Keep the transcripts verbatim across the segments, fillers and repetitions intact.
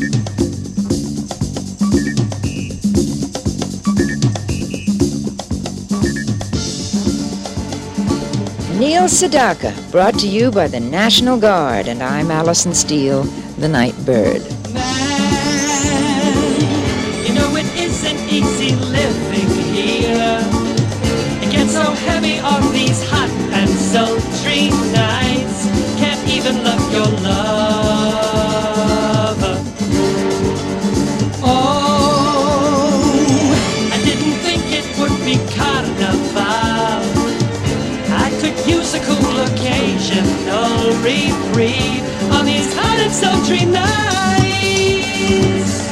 Neil Sedaka, brought to you by the National Guard, and I'm Allison Steele, the Night Bird. Man, you know it isn't easy living here. It gets so heavy on these hot and sultry nights. Can't even love your lover. Oh, I didn't think it would be carnival. I could use a cool occasional reprieve on these hot and sultry nights.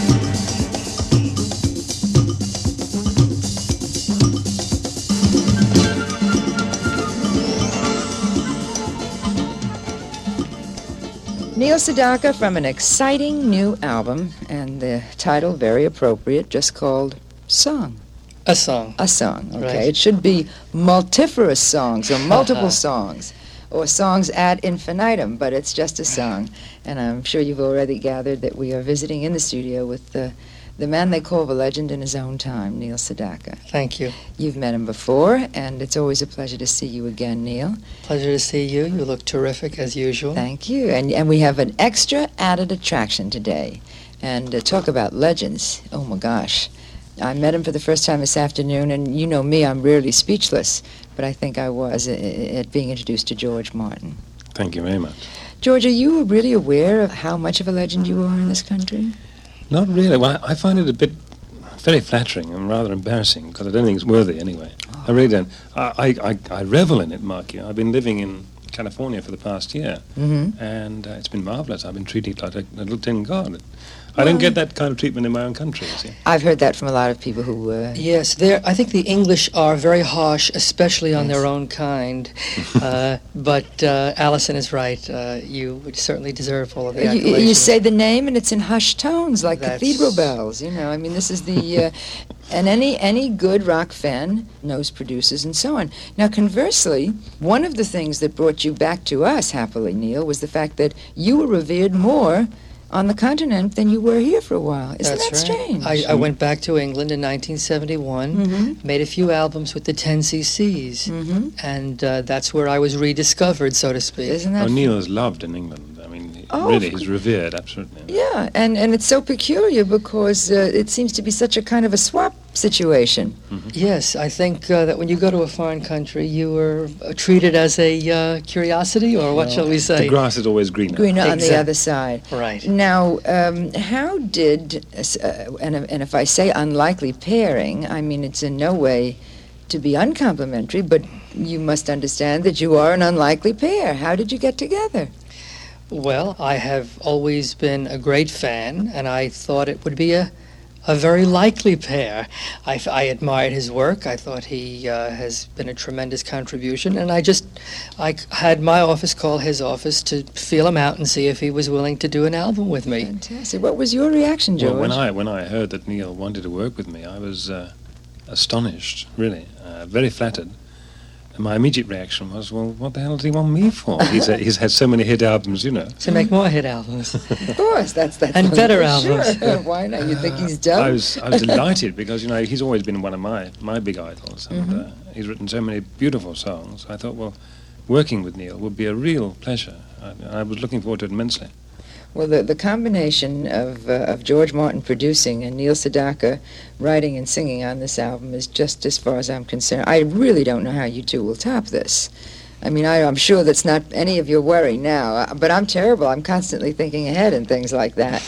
Neil Sedaka from an exciting new album, and the title very appropriate, just called Song. A song. A song, okay. Right. It should be multifarious songs or multiple songs or songs ad infinitum, but it's just a song. And I'm sure you've already gathered that we are visiting in the studio with the, the man they call the legend in his own time, Neil Sedaka. Thank you. You've met him before, and it's always a pleasure to see you again, Neil. Pleasure to see you. You look terrific as usual. Thank you. And, and we have an extra added attraction today. And uh, talk about legends. Oh, my gosh. I met him for the first time this afternoon, and you know me, I'm rarely speechless, but I think I was at, at being introduced to George Martin. Thank you very much. George, are you really aware of how much of a legend you are in this country? Not really. Well, I find it a bit very flattering and rather embarrassing, because I don't think it's worthy anyway. Oh. I really don't. I, I, I revel in it, Mark. I've been living in California for the past year, mm-hmm. and uh, it's been marvelous. I've been treated like a, a little tin god. I don't get that kind of treatment in my own country, you see. I've heard that from a lot of people who... Uh, yes, they're- I think the English are very harsh, especially on Yes. their own kind. uh, but uh, Allison is right. Uh, you would certainly deserve all of the you, accolades. you say the name and it's in hushed tones, like That's- cathedral bells, you know. I mean, this is the... Uh, and any, any good rock fan knows producers and so on. Now, conversely, one of the things that brought you back to us, happily, Neil, was the fact that you were revered more on the continent than you were here for a while. Isn't That's that right. strange? I, I went back to England in nineteen seventy-one, Mhm. made a few albums with the ten C Cs, Mhm. and uh, that's where I was rediscovered, so to speak. Isn't that... O'Neill is loved in England. I mean, he- Oh, really, of he's revered, absolutely. Yeah, and, and it's so peculiar because uh, it seems to be such a kind of a swap situation. Yes, I think uh, that when you go to a foreign country, you are uh, treated as a uh, curiosity, or what Well, shall we say? The grass is always greener. Greener on the Exact- other side. Right. Now, um, how did, uh, and, and if I say unlikely pairing, I mean it's in no way to be uncomplimentary, but you must understand that you are an unlikely pair. How did you get together? Well, I have always been a great fan, and I thought it would be a, a very likely pair. I, f- I admired his work. I thought he uh, has been a tremendous contribution, and I just I c- had my office call his office to feel him out and see if he was willing to do an album with me. Fantastic. What was your reaction, George? Well, when I when I heard that Neil wanted to work with me, I was uh, astonished, really, uh, very flattered. And my immediate reaction was, well, what the hell does he want me for? He's, uh, he's had so many hit albums, you know. To make more hit albums. Of course, that's that's And better Sure. albums. Why not? You think he's done? I was I was delighted because, you know, he's always been one of my, my big idols. And Mhm. uh, he's written so many beautiful songs. I thought, well, working with Neil would be a real pleasure. I, I was looking forward to it immensely. Well, the, the combination of, uh, of George Martin producing and Neil Sedaka writing and singing on this album is just as far as I'm concerned. I really don't know how you two will top this. I mean, I, I'm sure that's not any of your worry now, uh, but I'm terrible. I'm constantly thinking ahead and things like that.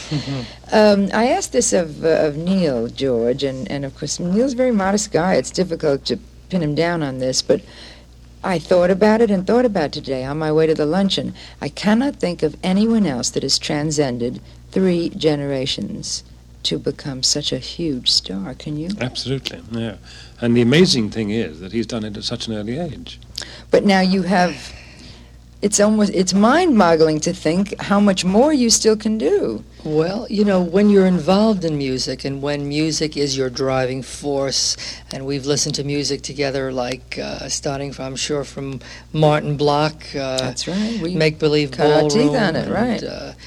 um, I asked this of, uh, of Neil, George, and, and of course, Neil's a very modest guy. It's difficult to pin him down on this, but I thought about it and thought about it today on my way to the luncheon. I cannot think of anyone else that has transcended three generations to become such a huge star. Can you? Absolutely, yeah. And the amazing thing is that he's done it at such an early age. But now you have, it's almost, it's mind-boggling to think how much more you still can do. Well, you know, when you're involved in music and when music is your driving force, and we've listened to music together, like uh, starting from, I'm sure, from Martin Block, uh, That's right. We Make Believe cut our Ballroom, teeth on it, right. and, uh,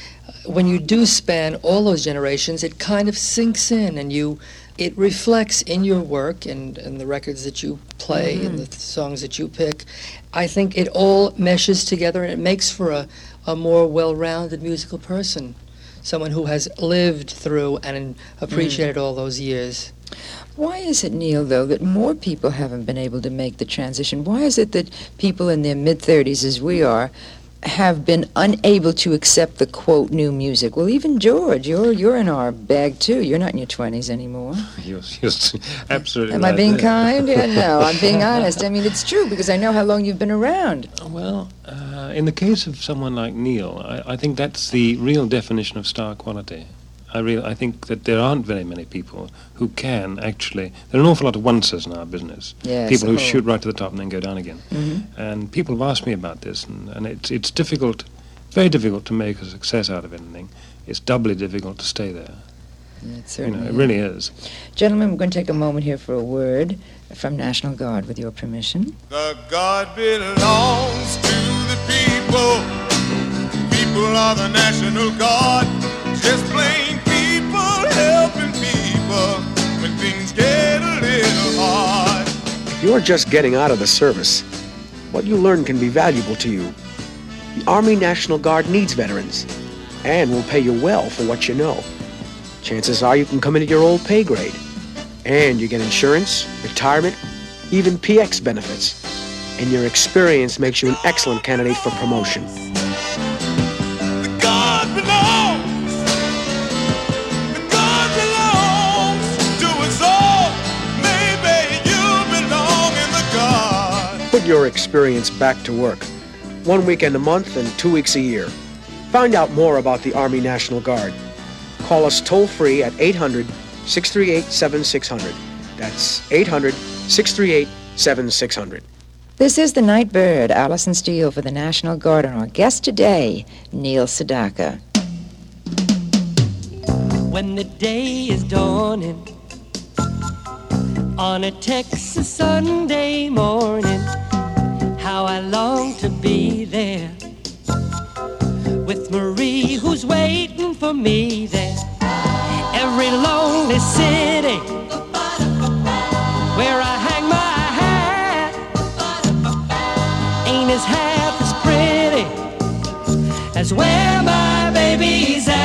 when you do span all those generations, it kind of sinks in, and you, it reflects in your work and, and the records that you play Mm-hmm. and the th- songs that you pick. I think it all meshes together, and it makes for a, a more well-rounded musical person, someone who has lived through and appreciated all those years. Why is it, Neil, though, that more people haven't been able to make the transition? Why is it that people in their mid-thirties, as we are, have been unable to accept the, quote, new music? Well, even George, you're you're in our bag, too. You're not in your twenties anymore. You're, you're absolutely Am right I being there. kind? Yeah, no, I'm being honest. I mean, it's true, because I know how long you've been around. Well, uh, in the case of someone like Neil, I, I think that's the real definition of star quality. I real I think that there aren't very many people who can actually. There are an awful lot of onces in our business. Yes, people who oh. shoot right to the top and then go down again. Mm-hmm. And people have asked me about this, and, and it's it's difficult, very difficult to make a success out of anything. It's doubly difficult to stay there. It You certainly know, it is. really is. Gentlemen, we're going to take a moment here for a word from National Guard, with your permission. The God belongs to the people. People are the National Guard. Just plain people helping people when things get a little hard. If you're just getting out of the service, what you learn can be valuable to you. The Army National Guard needs veterans and will pay you well for what you know. Chances are you can come in at your old pay grade, and you get insurance, retirement, even P X benefits. And your experience makes you an excellent candidate for promotion. The God belongs. The God belongs to us all. Maybe you belong in the God. Put your experience back to work. One weekend a month and two weeks a year. Find out more about the Army National Guard. Call us toll-free at eight hundred, six three eight, seven six zero zero. That's eight hundred, six three eight, seven six zero zero. This is the Night Bird, Alison Steele for the National Guard, and our guest today, Neil Sedaka. When the day is dawning on a Texas Sunday morning, how I long to be there with Marie, who's waiting for me there. Every lonely city where I hang my hat ain't as half as pretty as where my baby's at.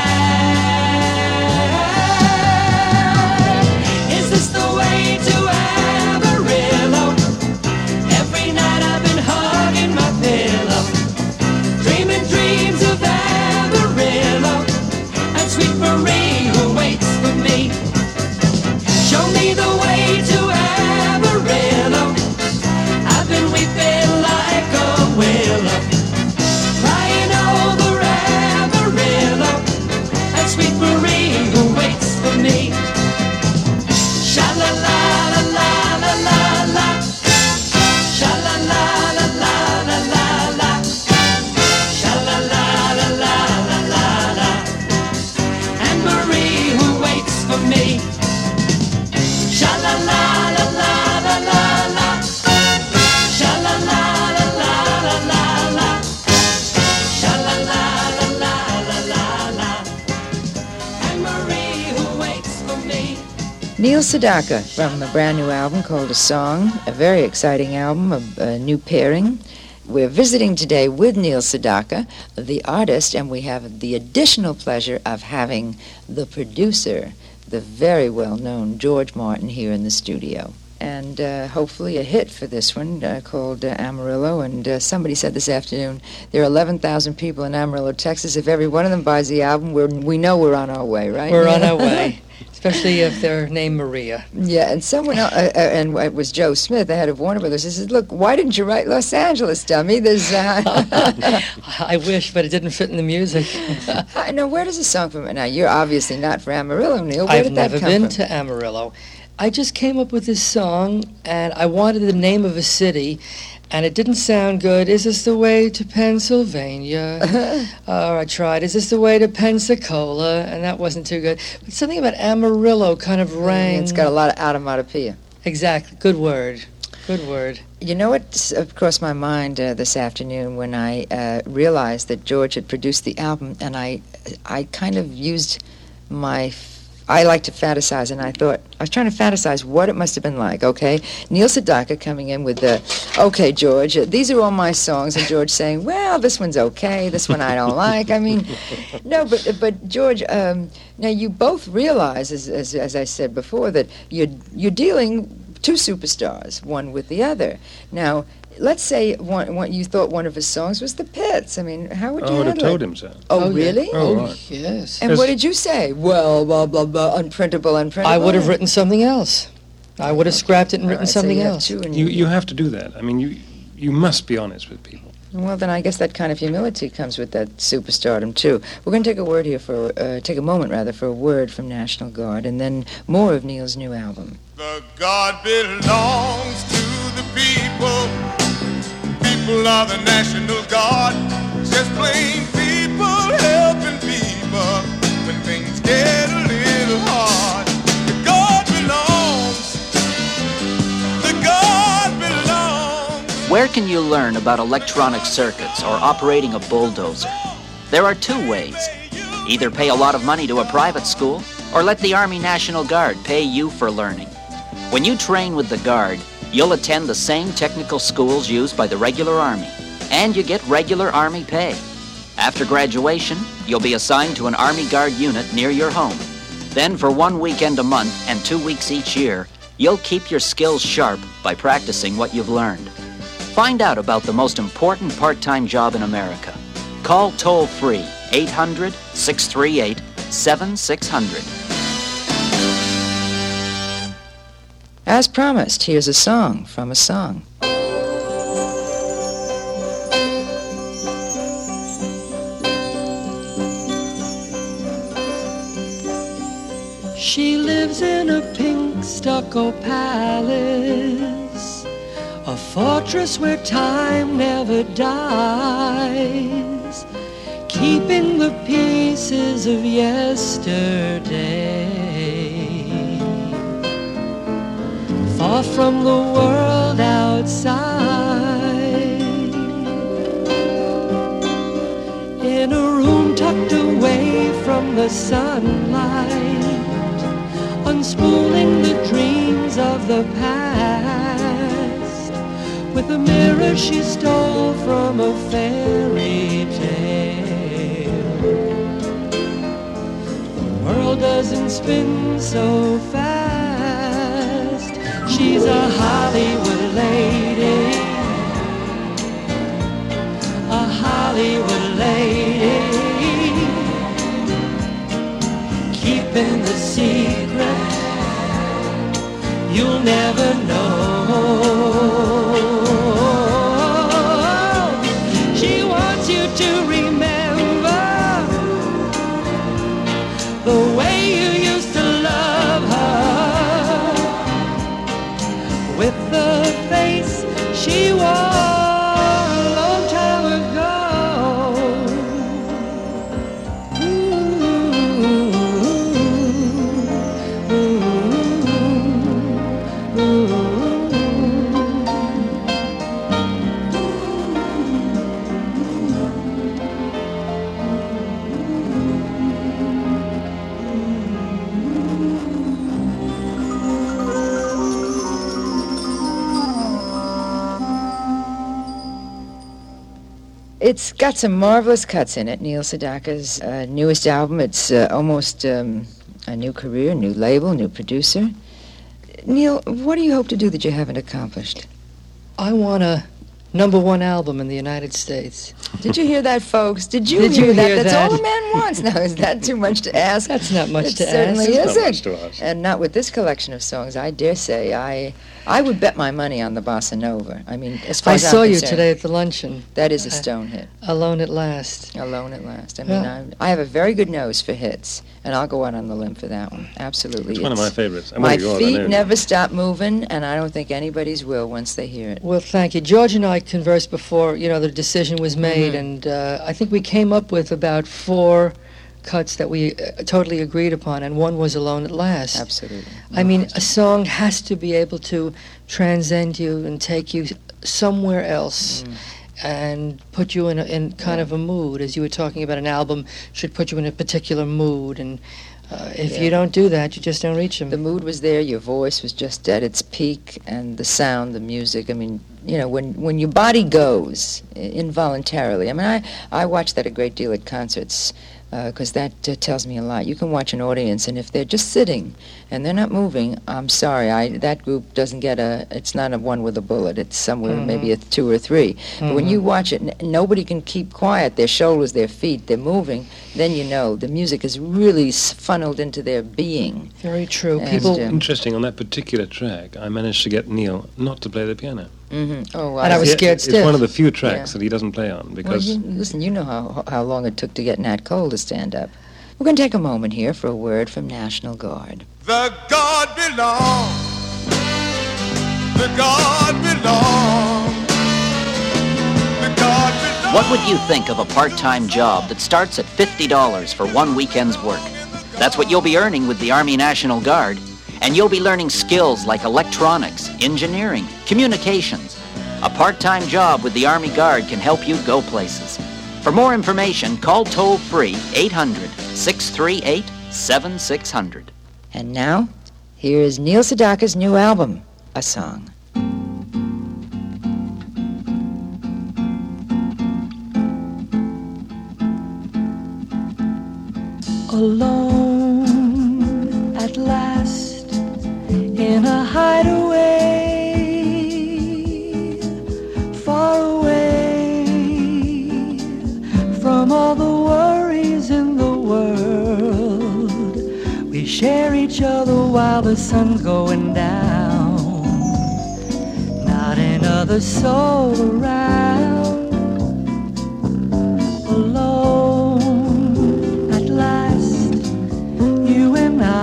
Is this the way to Amarillo? Every night I've been hugging my pillow, dreaming dreams of Amarillo and sweet Marie who waits for me. Show me the way to Amarillo. I've been weeping like a willow, crying over Amarillo and sweet Marie who waits for me. Sha la la la la la la la. Sha la la la la la la la. Sha la la la la la la la. And Marie who waits for me. Sha la la la la la la la. Sha la la la la la la la. Sha la la la la la la la. And Marie who waits for me. Neil Sedaka from a brand new album called A Song, a very exciting album, a, a new pairing. We're visiting today with Neil Sedaka, the artist, and we have the additional pleasure of having the producer, the very well-known George Martin, here in the studio. And uh, hopefully a hit for this one uh, called uh, Amarillo. And uh, somebody said this afternoon, there are eleven thousand people in Amarillo, Texas. If every one of them buys the album, we're, we know we're on our way, right? We're on our way, especially if they're named Maria. Yeah, and someone else, uh, uh, and it was Joe Smith, the head of Warner Brothers. He said, "Look, why didn't you write Los Angeles, dummy? There's." Uh, I wish, but it didn't fit in the music. I know. Where does the song from? Now, you're obviously not for Amarillo, Neil. Where I've did that never come been from? to Amarillo. I just came up with this song, and I wanted the name of a city, and it didn't sound good. Is this the way to Pennsylvania? Or I tried, is this the way to Pensacola? And that wasn't too good. But something about Amarillo kind of rang. It's got a lot of automatopoeia. Exactly, good word. Good word. You know what uh, crossed my mind uh, this afternoon when I uh, realized that George had produced the album, and I, I kind of used my, I like to fantasize, and I thought, I was trying to fantasize what it must have been like, okay? Neil Sedaka coming in with the, okay, George, uh, these are all my songs, and George saying, well, this one's okay, this one I don't like. I mean, no, but but George, um, now you both realize, as, as as I said before, that you're you're dealing two superstars, one with the other. Now, let's say one, one you thought one of his songs was the Pits. I mean, how would you I would have handle told it? him so. Oh, Oh, yeah. really? Oh, right. Yes. And Yes. what did you say? Well, blah blah blah, unprintable, unprintable. I would have written something else. I would have scrapped it and written All right, so something you have else. two and You you have to do that. I mean, you you must be honest with people. Well, then I guess that kind of humility comes with that superstardom, too. We're going to take a word here for, uh, take a moment, rather, for a word from National Guard, and then more of Neil's new album. The God belongs to the people. People are the National Guard. Just plain people helping people when things get a little hard. The God belongs. The God belongs. Where can you learn about electronic circuits or operating a bulldozer? There are two ways. Either pay a lot of money to a private school, or let the Army National Guard pay you for learning. When you train with the Guard, you'll attend the same technical schools used by the regular Army, and you get regular Army pay. After graduation, you'll be assigned to an Army Guard unit near your home. Then for one weekend a month and two weeks each year, you'll keep your skills sharp by practicing what you've learned. Find out about the most important part-time job in America. Call toll-free eight hundred, six three eight, seven six zero zero. As promised, here's a song from a song. She lives in a pink stucco palace, a fortress where time never dies, keeping the pieces of yesterday far from the world outside. In a room tucked away from the sunlight, unspooling the dreams of the past with a mirror she stole from a fairy tale. The world doesn't spin so fast. She's a Hollywood lady, a Hollywood lady, keeping the secret you'll never know. She wants you to remember the way you used to love her, with the face she wore a long time ago. It's got some marvelous cuts in it, Neil Sedaka's uh, newest album. It's uh, almost um, a new career, new label, new producer. Neil, what do you hope to do that you haven't accomplished? I want a number one album in the United States. Did you hear that, folks? Did you Did hear you that? hear That's that? all a man wants. Now, is that too much to ask? That's not much it to certainly ask. It's isn't. not much to ask. And not with this collection of songs. I dare say I I would bet my money on the Bossa Nova. I mean, as far I as I'm saw you concerned, today at the luncheon, That is a I- stone hit. Alone at Last. Alone at Last. I mean, Yeah. I'm, I have a very good nose for hits, and I'll go out on the limb for that one. Absolutely. It's one of my favorites. And My one of yours, I feet know. never stop moving, and I don't think anybody's will once they hear it. Well, thank you. George and I conversed before, you know, the decision was made, Mhm. and uh, I think we came up with about four cuts that we uh, totally agreed upon, and one was Alone at Last. Absolutely. I mean, a song has to be able to transcend you and take you somewhere else. Mm. And put you in a, in kind Yeah. of a mood, as you were talking about. An album should put you in a particular mood, and uh, if Yeah. you don't do that, you just don't reach them. The mood was there, your voice was just at its peak, and the sound, the music. I mean, you know, when, when your body goes i- involuntarily. I mean, I, I watch that a great deal at concerts, because that uh, tells me a lot. You can watch an audience, and if they're just sitting and they're not moving, I'm sorry, I that group doesn't get a, it's not a one with a bullet. It's somewhere Mhm. maybe a two or three. But when Mhm. you watch it, n- nobody can keep quiet. Their shoulders, their feet, they're moving. Then you know the music is really s- funneled into their being. Very true. And, People, uh, Interesting, on that particular track, I managed to get Neil not to play the piano. hmm Oh, And I was Yeah, scared It's stiff. one of the few tracks Yeah. that he doesn't play on, Well, because you, listen, you know how how long it took to get Nat Cole to stand up. We're going to take a moment here for a word from National Guard. The God belongs. The God belongs. The God belongs. What would you think of a part-time job that starts at fifty dollars for one weekend's work? That's what you'll be earning with the Army National Guard. And you'll be learning skills like electronics, engineering, communications. A part-time job with the Army Guard can help you go places. For more information, call toll-free eight hundred, six three eight, seven six zero zero. And now, here is Neil Sedaka's new album, A Song. Alone at last in a hideaway, far away from all the worries in the world. We share each other while the sun's going down. Not another soul around. Alone at last, you and I.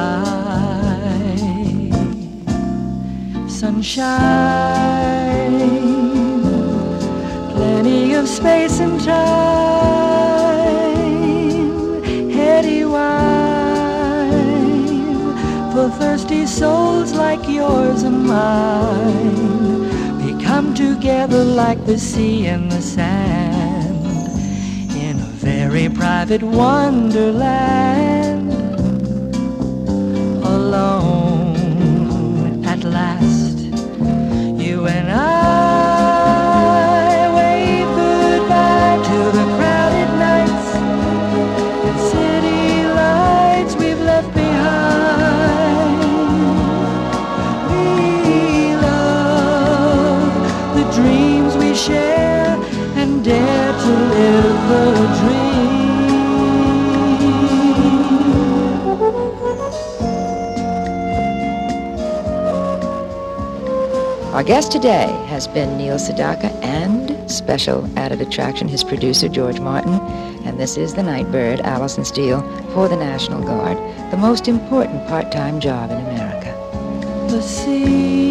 Sunshine, plenty of space and time, heady wine for thirsty souls like yours and mine. We come together like the sea and the sand in a very private wonderland. Alone at last, you and I wave goodbye to the crowded nights and city lights we've left behind. We love the dreams we share and dare to live the dream. Our guest today has been Neil Sedaka and special added attraction, his producer, George Martin. And this is the Nightbird, Alison Steele, for the National Guard, the most important part-time job in America. The sea